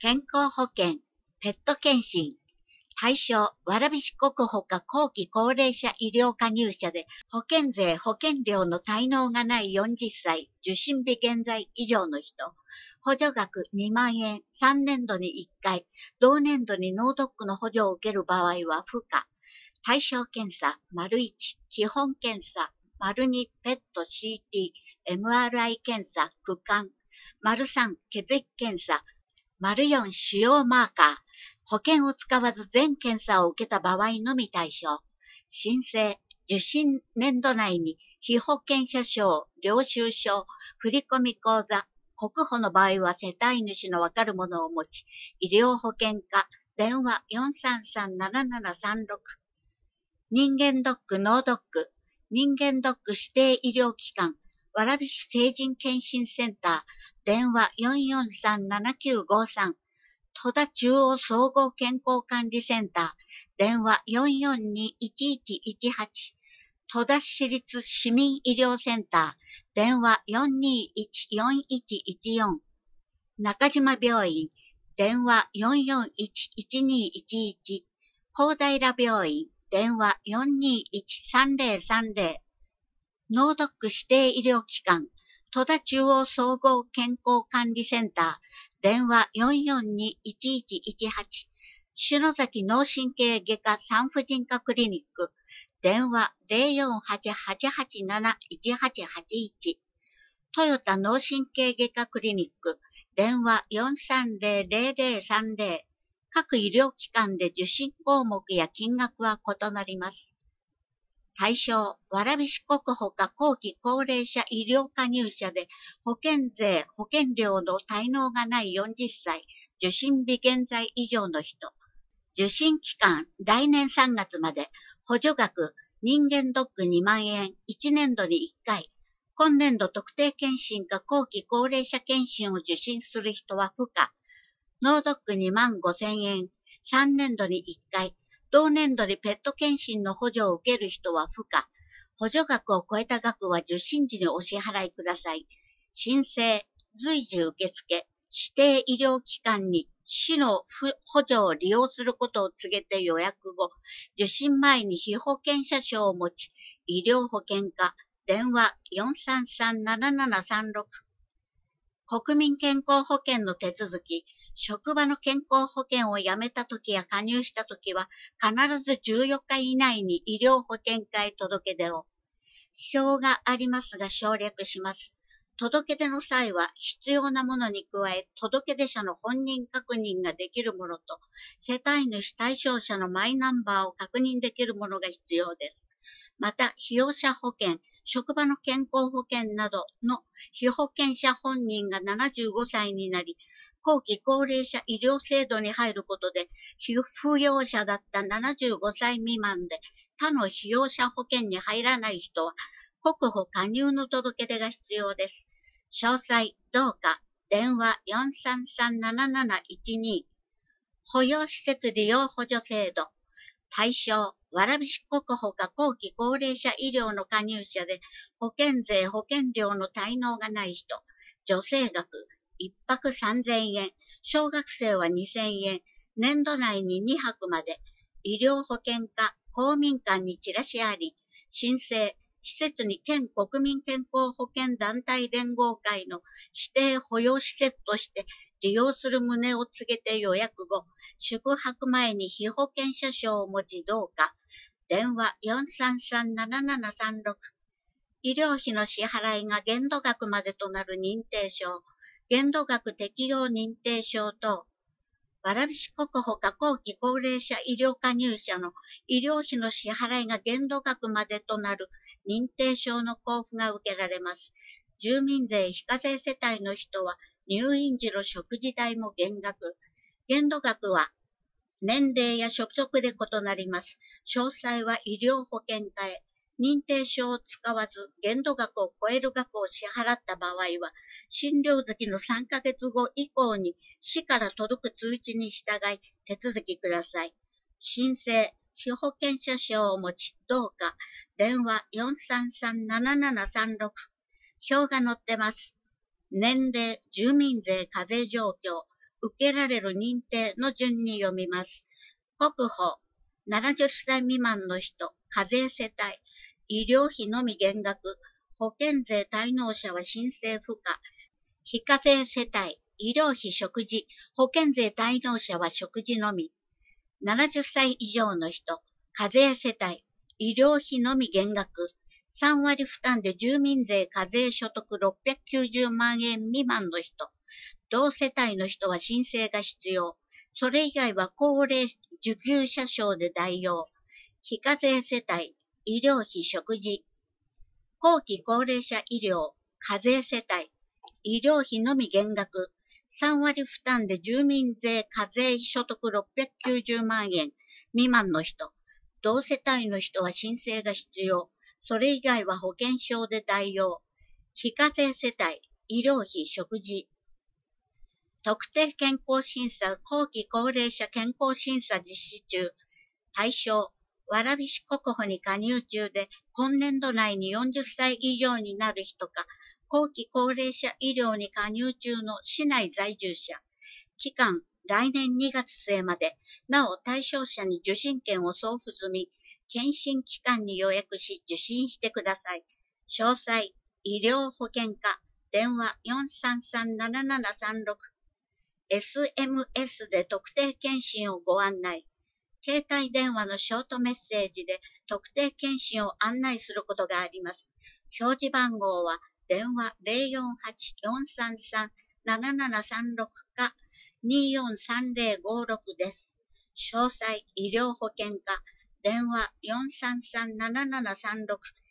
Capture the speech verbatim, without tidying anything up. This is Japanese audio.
健康保険、ペット検診。対象、蕨市国保か後期高齢者医療加入者で、保険税保険料の滞納がないよんじゅっさい、受診日現在以上の人。補助額にまんえん、さんねんどにいっかい、同年度に脳ドックの補助を受ける場合は不可。対象検査、丸いち、基本検査、丸に、ペット シーティー、エムアールアイ 検査、躯幹、丸さん、血液検査、丸よん、腫瘍マーカー。保険を使わず全検査を受けた場合のみ対象。申請、受診年度内に被保険者証、領収書、振込口座、国保の場合は世帯主のわかるものを持ち、医療保険課、電話 よんさんさんななななさんろく。人間ドック、脳ドック、人間ドック指定医療機関、蕨市成人健診センター、電話 よんよんさんななきゅうごさん。戸田中央総合健康管理センター、電話 よんよんにいちいちいちはち。戸田市立市民医療センター、電話 よんにいちよんいちいちよん。中島病院、電話 よんよんいちいちにいちいち。高平病院、電話 よんにいちさんぜろさんぜろ。脳ドック指定医療機関、戸田中央総合健康管理センター、電話 よんよんにいちいちいちはち。篠崎脳神経外科産婦人科クリニック、電話 ゼロよんはちはちはちなないちはちはちいち。トヨタ脳神経外科クリニック、電話 よんさんぜろぜろぜろさんぜろ。各医療機関で受診項目や金額は異なります。対象、蕨市国保か後期高齢者医療加入者で保険税保険料の滞納がないよんじゅっさい、受診日現在以上の人。受診期間、来年さんがつまで。補助額、人間ドックにまんえん、いちねんどにいっかい。今年度特定健診か後期高齢者健診を受診する人は不可。脳ドックにまんごせんえん、さんねんどにいっかい。同年度にペット検診の補助を受ける人は不可。補助額を超えた額は受診時にお支払いください。申請、随時受付、指定医療機関に市の補助を利用することを告げて予約後、受診前に被保険者証を持ち、医療保険課、電話 よんさんさんななななさんろく。国民健康保険の手続き、職場の健康保険を辞めたときや加入したときは、必ずじゅうよっか以内に医療保険課へ届け出を。表がありますが省略します。届け出の際は必要なものに加え、届け出者の本人確認ができるものと、世帯主対象者のマイナンバーを確認できるものが必要です。また、被用者保険、職場の健康保険などの被保険者本人がななじゅうごさいになり、後期高齢者医療制度に入ることで、被扶養者だったななじゅうごさい未満で他の被用者保険に入らない人は、国保加入の届け出が必要です。詳細、どうか、電話 よんさんさんなななないちに。保養施設利用補助制度。対象、蕨市国保か後期高齢者医療の加入者で保険税保険料の滞納がない人。助成額、いっぱくさんぜんえん、小学生はにせんえん、年度内ににはくまで。医療保険課、公民館にチラシあり。申請、施設に県国民健康保険団体連合会の指定保養施設として利用する旨を告げて予約後、宿泊前に被保険者証を持ちどうか。電話 よんさんさんななななさんろく。医療費の支払いが限度額までとなる認定証、限度額適用認定証等、蕨市国保か後期高齢者医療加入者の医療費の支払いが限度額までとなる認定証の交付が受けられます。住民税非課税世帯の人は入院時の食事代も減額。限度額は年齢や所得で異なります。詳細は医療保険課へ。認定証を使わず限度額を超える額を支払った場合は、診療月のさんかげつご以降に市から届く通知に従い手続きください。申請、被保険者証を持ちどうか。電話 よんさんさんななななさんろく。表が載ってます。年齢、住民税課税状況、 受けられる認定の順に読みます。国保、ななじゅっさい未満の人、課税世帯、医療費のみ減額、保険税滞納者は申請不可、非課税世帯、医療費食事、保険税滞納者は食事のみ、ななじゅっさい以上の人、課税世帯、医療費のみ減額、さんわり負担で住民税課税所得ろっぴゃくきゅうじゅうまんえん未満の人、同世帯の人は申請が必要。それ以外は高齢受給者証で代用。非課税世帯、医療費食事。後期高齢者医療、課税世帯、医療費のみ減額。さんわり負担で住民税課税所得ろっぴゃくきゅうじゅうまんえん未満の人。同世帯の人は申請が必要。それ以外は保険証で代用。非課税世帯、医療費食事。特定健康審査後期高齢者健康審査実施中。対象、蕨市国保に加入中で、今年度内によんじゅっさい以上になる人か、後期高齢者医療に加入中の市内在住者。期間、来年にがつ末まで。なお、対象者に受診券を送付済み、検診機関に予約し受診してください。詳細、医療保険課、電話 よんさんさんななななさんろく。エスエムエス で特定健診をご案内。携帯電話のショートメッセージで特定健診を案内することがあります。表示番号は電話 ゼロよんはち よんさんさん ななななさんろく かによんさんゼロごろくです。詳細、医療保険課、電話 よんさんさん ななななさんろく